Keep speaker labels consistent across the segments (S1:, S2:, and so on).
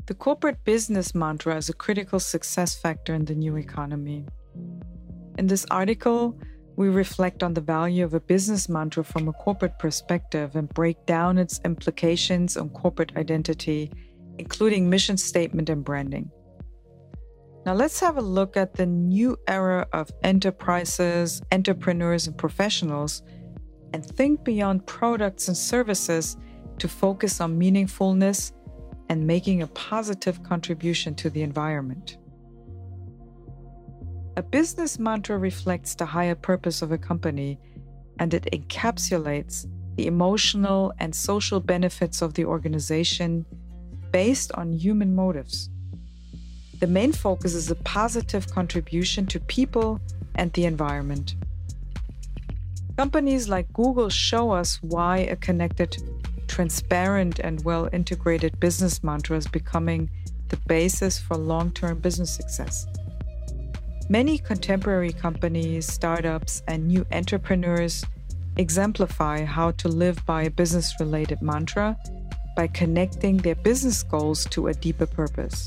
S1: The corporate business mantra is a critical success factor in the new economy. In this article, we reflect on the value of a business mantra from a corporate perspective and break down its implications on corporate identity, including mission statement and branding. Now let's have a look at the new era of enterprises, entrepreneurs, and professionals, and think beyond products and services to focus on meaningfulness and making a positive contribution to the environment. A business mantra reflects the higher purpose of a company, and it encapsulates the emotional and social benefits of the organization based on human motives. The main focus is a positive contribution to people and the environment. Companies like Google show us why a connected, transparent, and well-integrated business mantra is becoming the basis for long-term business success. Many contemporary companies, startups, and new entrepreneurs exemplify how to live by a business-related mantra by connecting their business goals to a deeper purpose.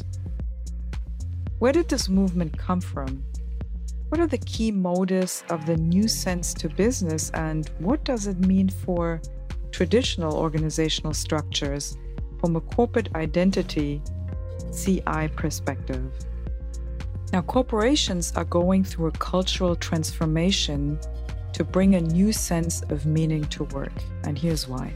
S1: Where did this movement come from? What are the key motives of the new sense to business, and what does it mean for traditional organizational structures from a corporate identity CI perspective? Now, corporations are going through a cultural transformation to bring a new sense of meaning to work, and here's why.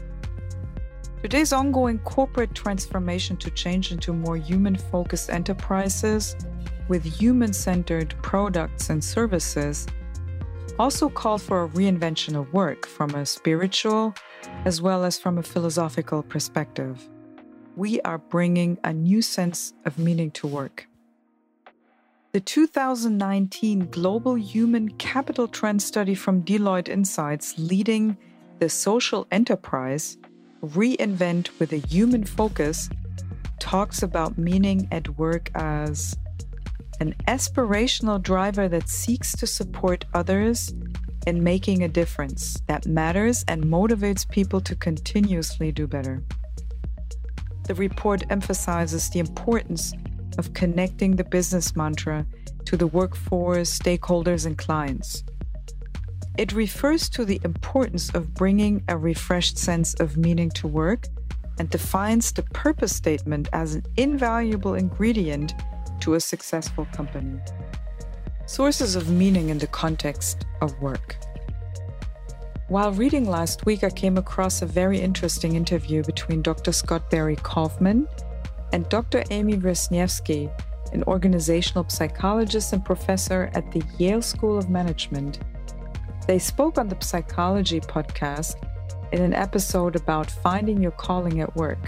S1: Today's ongoing corporate transformation to change into more human-focused enterprises with human-centered products and services also call for a reinvention of work from a spiritual as well as from a philosophical perspective. We are bringing a new sense of meaning to work. The 2019 Global Human Capital Trend Study from Deloitte Insights, leading the social enterprise, Reinvent with a Human Focus, talks about meaning at work as an aspirational driver that seeks to support others in making a difference that matters and motivates people to continuously do better. The report emphasizes the importance of connecting the business mantra to the workforce, stakeholders, and clients. It refers to the importance of bringing a refreshed sense of meaning to work and defines the purpose statement as an invaluable ingredient to a successful company. Sources of meaning in the context of work. While reading last week, I came across a very interesting interview between Dr. Scott Barry Kaufman and Dr. Amy Wrzesniewski, an organizational psychologist and professor at the Yale School of Management. They spoke on the Psychology podcast in an episode about finding your calling at work.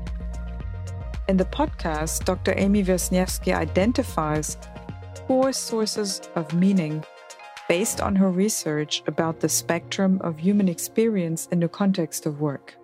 S1: In the podcast, Dr. Amy Wrzesniewski identifies 4 sources of meaning based on her research about the spectrum of human experience in the context of work.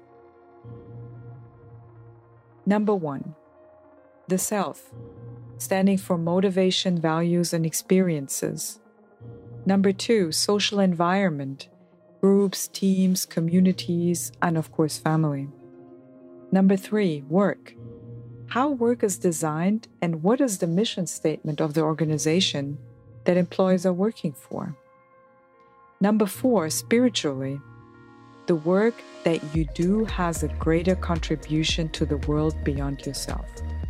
S1: Number 1, the self, standing for motivation, values, and experiences. Number 2, social environment, groups, teams, communities, and of course, family. Number 3, work, how work is designed and what is the mission statement of the organization that employees are working for. Number 4, spiritually, the work that you do has a greater contribution to the world beyond yourself.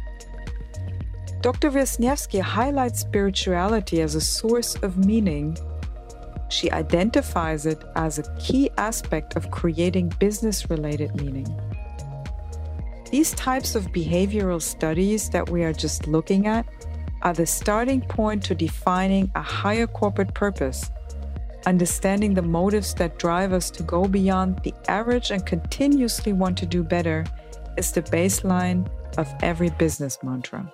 S1: Dr. Wrzesniewski highlights spirituality as a source of meaning. She identifies it as a key aspect of creating business-related meaning. These types of behavioral studies that we are just looking at are the starting point to defining a higher corporate purpose. Understanding the motives that drive us to go beyond the average and continuously want to do better is the baseline of every business mantra.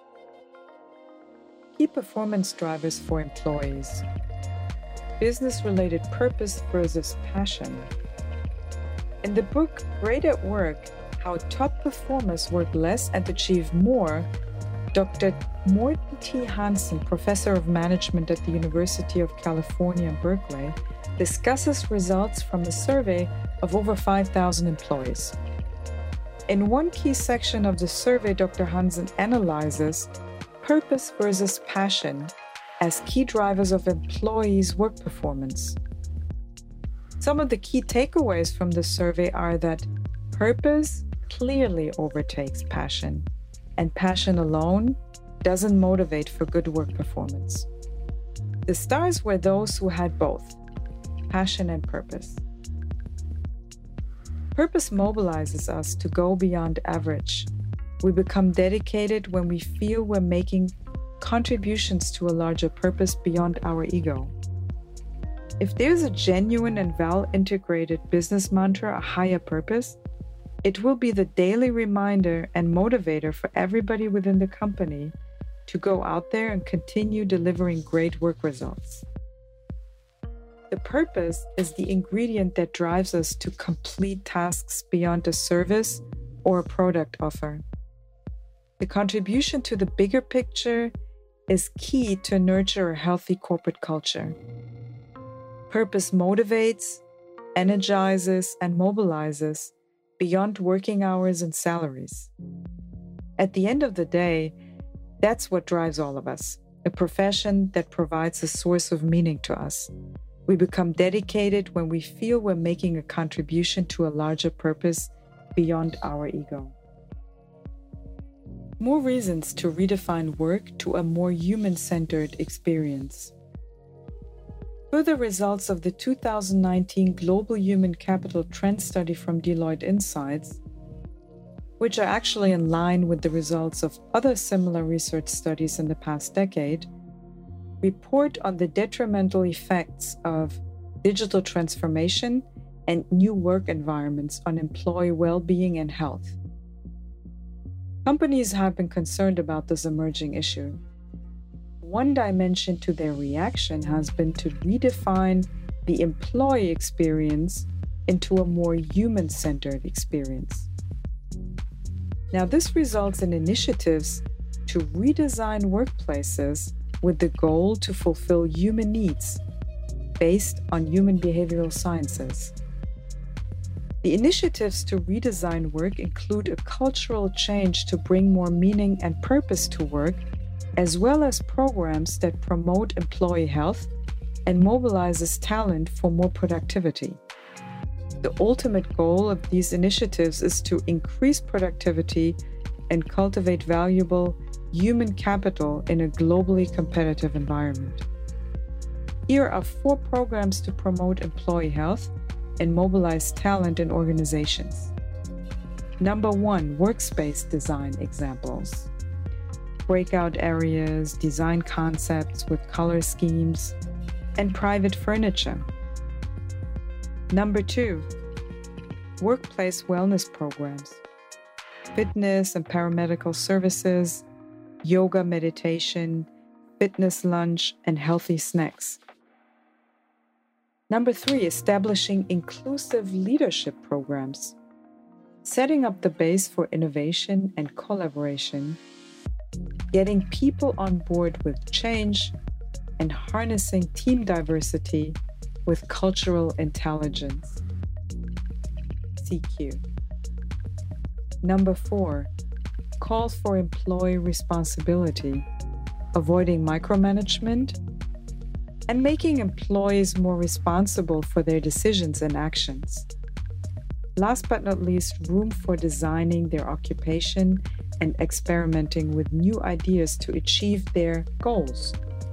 S1: Key performance drivers for employees. Business-related purpose versus passion. In the book Great at Work, How Top Performers Work Less and Achieve More, Dr. Morten T. Hansen, professor of management at the University of California, Berkeley, discusses results from a survey of over 5,000 employees. In one key section of the survey, Dr. Hansen analyzes purpose versus passion as key drivers of employees' work performance. Some of the key takeaways from the survey are that purpose clearly overtakes passion, and passion alone doesn't motivate for good work performance. The stars were those who had both, passion and purpose. Purpose mobilizes us to go beyond average. We become dedicated when we feel we're making contributions to a larger purpose beyond our ego. If there's a genuine and well-integrated business mantra, a higher purpose, it will be the daily reminder and motivator for everybody within the company to go out there and continue delivering great work results. The purpose is the ingredient that drives us to complete tasks beyond a service or a product offer. The contribution to the bigger picture is key to nurture a healthy corporate culture. Purpose motivates, energizes, and mobilizes beyond working hours and salaries. At the end of the day, that's what drives all of us, a profession that provides a source of meaning to us. We become dedicated when we feel we're making a contribution to a larger purpose beyond our ego. More reasons to redefine work to a more human-centered experience. Further results of the 2019 Global Human Capital Trend Study from Deloitte Insights, which are actually in line with the results of other similar research studies in the past decade, report on the detrimental effects of digital transformation and new work environments on employee well-being and health. Companies have been concerned about this emerging issue. One dimension to their reaction has been to redefine the employee experience into a more human-centered experience. Now, this results in initiatives to redesign workplaces with the goal to fulfill human needs based on human behavioral sciences. The initiatives to redesign work include a cultural change to bring more meaning and purpose to work, as well as programs that promote employee health and mobilizes talent for more productivity. The ultimate goal of these initiatives is to increase productivity and cultivate valuable human capital in a globally competitive environment. Here are 4 programs to promote employee health and mobilize talent in organizations. Number 1, workspace design examples. Breakout areas, design concepts with color schemes, and private furniture. Number 2, workplace wellness programs. Fitness and paramedical services, yoga, meditation, fitness lunch, and healthy snacks. Number 3, establishing inclusive leadership programs. Setting up the base for innovation and collaboration, getting people on board with change, and harnessing team diversity with cultural intelligence. CQ. Number 4, calls for employee responsibility, avoiding micromanagement, and making employees more responsible for their decisions and actions. Last but not least, room for designing their occupation and experimenting with new ideas to achieve their goals.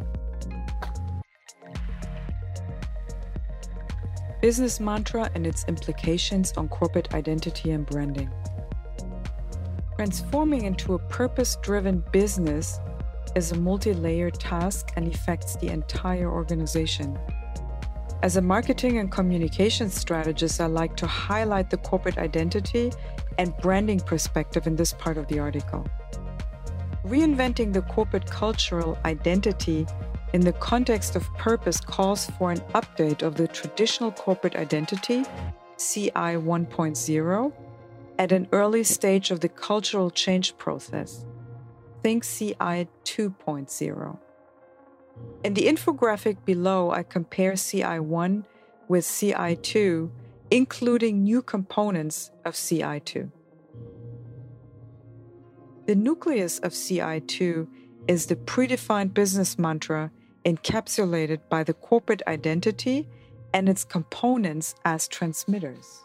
S1: Business mantra and its implications on corporate identity and branding. Transforming into a purpose-driven business is a multi-layered task and affects the entire organization. As a marketing and communications strategist, I like to highlight the corporate identity and branding perspective in this part of the article. Reinventing the corporate cultural identity in the context of purpose calls for an update of the traditional corporate identity, CI 1.0, at an early stage of the cultural change process. Think CI 2.0. In the infographic below, I compare CI 1 with CI 2, including new components of CI 2. The nucleus of CI2 is the predefined business mantra encapsulated by the corporate identity and its components as transmitters.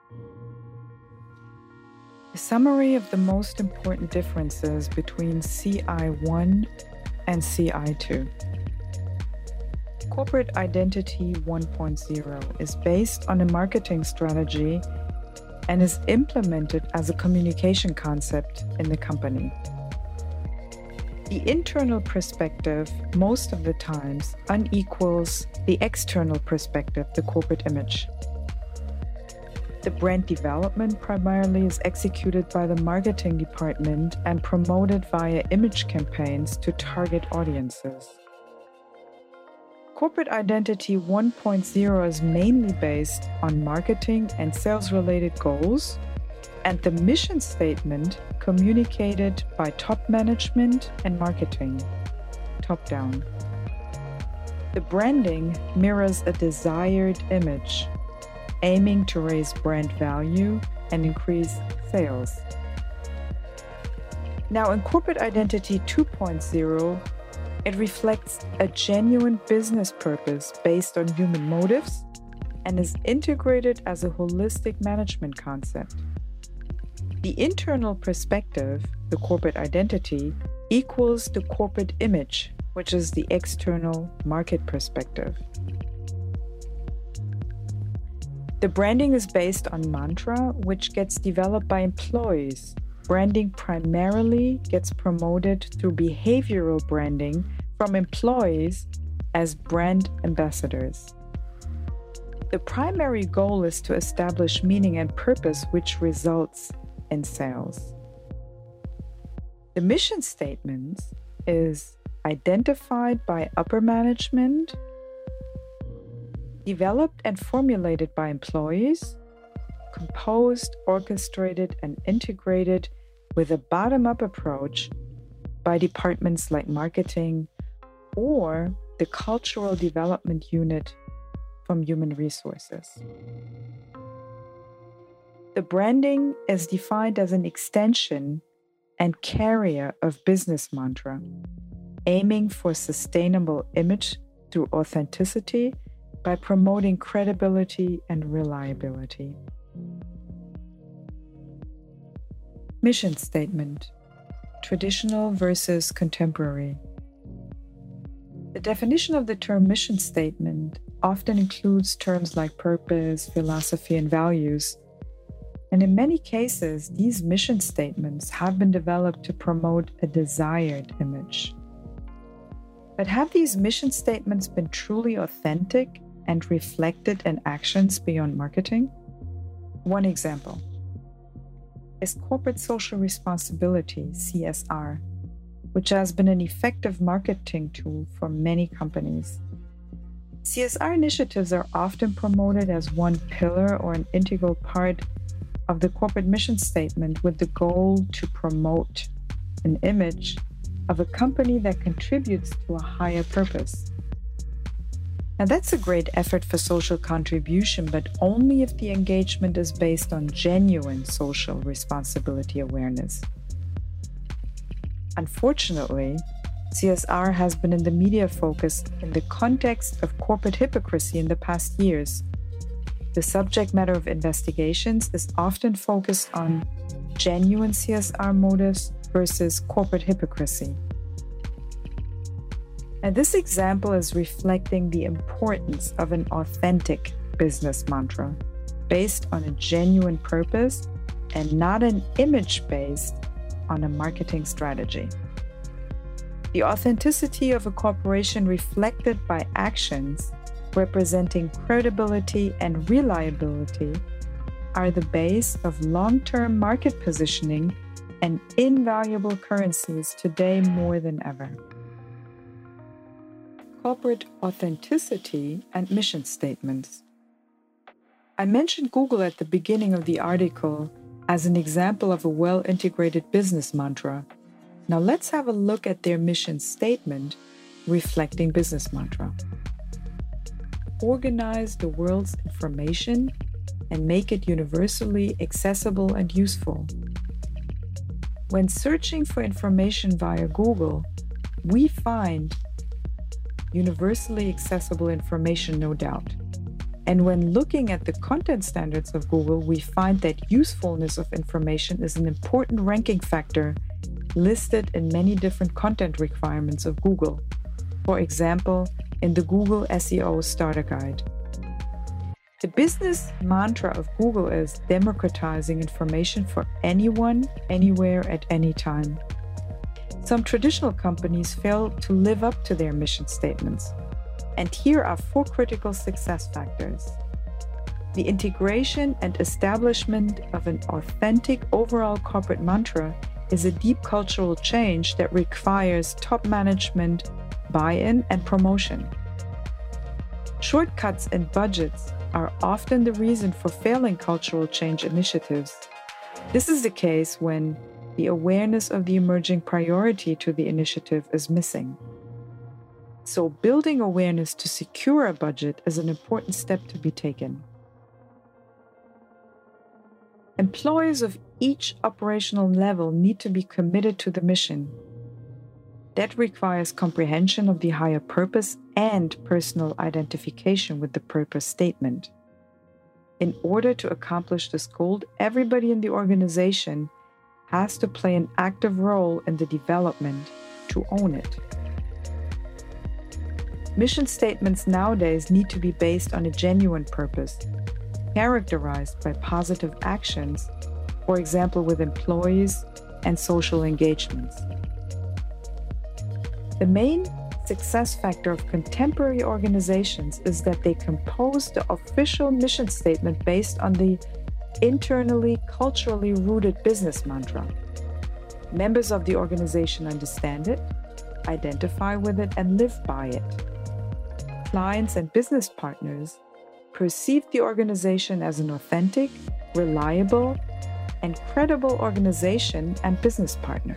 S1: A summary of the most important differences between CI1 and CI2. Corporate Identity 1.0 is based on a marketing strategy and is implemented as a communication concept in the company. The internal perspective, most of the times, unequals the external perspective, the corporate image. The brand development primarily is executed by the marketing department and promoted via image campaigns to target audiences. Corporate Identity 1.0 is mainly based on marketing and sales-related goals, and the mission statement communicated by top management and marketing, top-down. The branding mirrors a desired image, aiming to raise brand value and increase sales. Now, in Corporate Identity 2.0, it reflects a genuine business purpose based on human motives and is integrated as a holistic management concept. The internal perspective, the corporate identity, equals the corporate image, which is the external market perspective. The branding is based on mantra, which gets developed by employees. Branding primarily gets promoted through behavioral branding from employees as brand ambassadors. The primary goal is to establish meaning and purpose, which results in sales. The mission statement is identified by upper management, developed and formulated by employees, composed, orchestrated, and integrated with a bottom-up approach by departments like marketing or the cultural development unit from human resources. The branding is defined as an extension and carrier of business mantra, aiming for sustainable image through authenticity by promoting credibility and reliability. Mission statement: traditional versus contemporary. The definition of the term mission statement often includes terms like purpose, philosophy, and values. And in many cases, these mission statements have been developed to promote a desired image. But have these mission statements been truly authentic and reflected in actions beyond marketing? One example is corporate social responsibility, CSR, which has been an effective marketing tool for many companies. CSR initiatives are often promoted as one pillar or an integral part of the corporate mission statement, with the goal to promote an image of a company that contributes to a higher purpose. Now, that's a great effort for social contribution, but only if the engagement is based on genuine social responsibility awareness. Unfortunately, CSR has been in the media focus in the context of corporate hypocrisy in the past years. The subject matter of investigations is often focused on genuine CSR motives versus corporate hypocrisy. And this example is reflecting the importance of an authentic business mantra based on a genuine purpose and not an image based on a marketing strategy. The authenticity of a corporation reflected by actions representing credibility and reliability are the base of long-term market positioning and invaluable currencies today more than ever. Corporate authenticity and mission statements. I mentioned Google at the beginning of the article as an example of a well-integrated business mantra. Now let's have a look at their mission statement reflecting business mantra. Organize the world's information and make it universally accessible and useful. When searching for information via Google, we find universally accessible information, no doubt. And when looking at the content standards of Google, we find that usefulness of information is an important ranking factor listed in many different content requirements of Google. For example, in the Google SEO Starter Guide. The business mantra of Google is democratizing information for anyone, anywhere, at any time. Some traditional companies fail to live up to their mission statements. And here are 4 critical success factors. The integration and establishment of an authentic overall corporate mantra is a deep cultural change that requires top management, buy-in, and promotion. Shortcuts and budgets are often the reason for failing cultural change initiatives. This is the case when the awareness of the emerging priority to the initiative is missing. So building awareness to secure a budget is an important step to be taken. Employees of each operational level need to be committed to the mission. That requires comprehension of the higher purpose and personal identification with the purpose statement. In order to accomplish this goal, everybody in the organization has to play an active role in the development to own it. Mission statements nowadays need to be based on a genuine purpose, characterized by positive actions, for example, with employees and social engagements. The main success factor of contemporary organizations is that they compose the official mission statement based on the internally, culturally rooted business mantra. Members of the organization understand it, identify with it, and live by it. Clients and business partners perceive the organization as an authentic, reliable, and credible organization and business partner.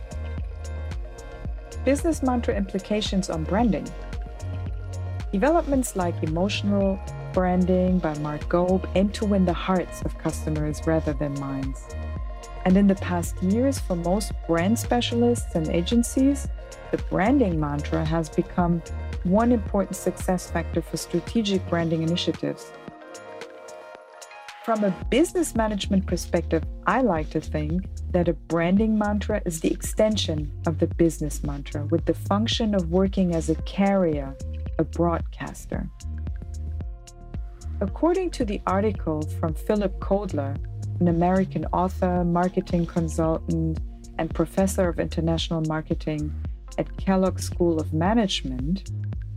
S1: Business mantra implications on branding. Developments like emotional branding by Mark Gobe aim to win the hearts of customers rather than minds. And in the past years, for most brand specialists and agencies, the branding mantra has become one important success factor for strategic branding initiatives. From a business management perspective, I like to think that a branding mantra is the extension of the business mantra with the function of working as a carrier, a broadcaster. According to the article from Philip Kotler, an American author, marketing consultant, and professor of international marketing at Kellogg School of Management,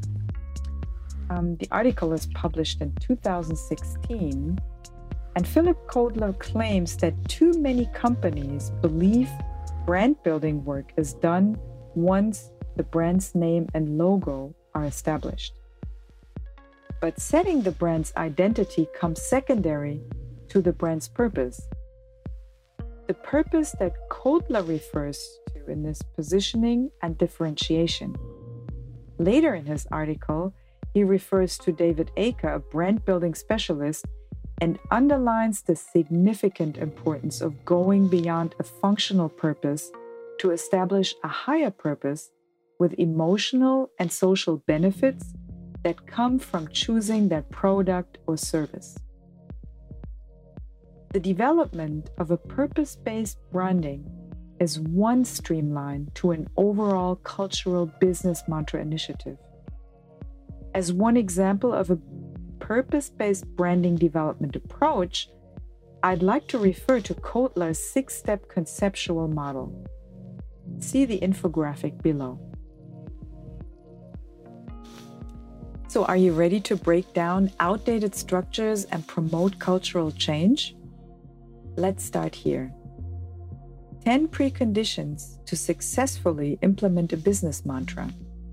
S1: the article is published in 2016, and Philip Kotler claims that too many companies believe brand building work is done once the brand's name and logo are established. But setting the brand's identity comes secondary to the brand's purpose. The purpose that Kotler refers to in this positioning and differentiation. Later in his article, he refers to David Aker, a brand building specialist, and underlines the significant importance of going beyond a functional purpose to establish a higher purpose with emotional and social benefits that come from choosing that product or service. The development of a purpose-based branding is one streamline to an overall cultural business mantra initiative. As one example of a purpose-based branding development approach, I'd like to refer to Kotler's 6-step conceptual model. See the infographic below. So, are you ready to break down outdated structures and promote cultural change? Let's start here. 10 preconditions to successfully implement a business mantra.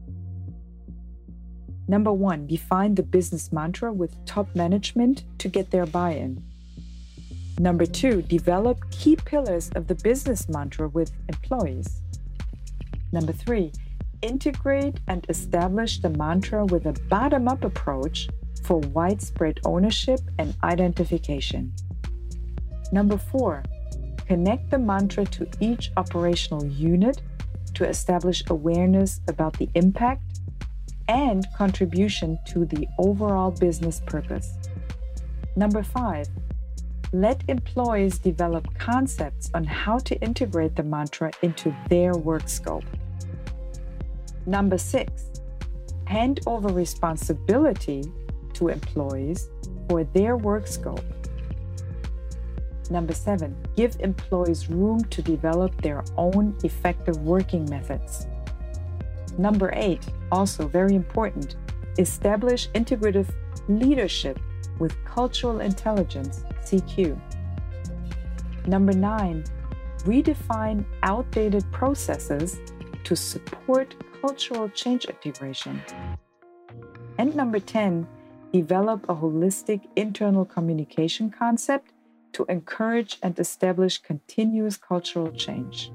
S1: Number 1, define the business mantra with top management to get their buy-in. Number 2, develop key pillars of the business mantra with employees. Number 3, integrate and establish the mantra with a bottom-up approach for widespread ownership and identification. Number 4, Connect the mantra to each operational unit to establish awareness about the impact and contribution to the overall business purpose. Number 5, let employees develop concepts on how to integrate the mantra into their work scope. Number 6, hand over responsibility to employees for their work scope. Number 7, give employees room to develop their own effective working methods. Number 8, also very important, establish integrative leadership with cultural intelligence, CQ. Number 9, redefine outdated processes to support cultural change integration. And number 10, develop a holistic internal communication concept to encourage and establish continuous cultural change.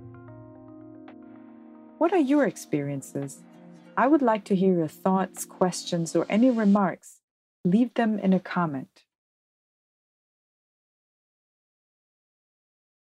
S1: What are your experiences? I would like to hear your thoughts, questions, or any remarks. Leave them in a comment.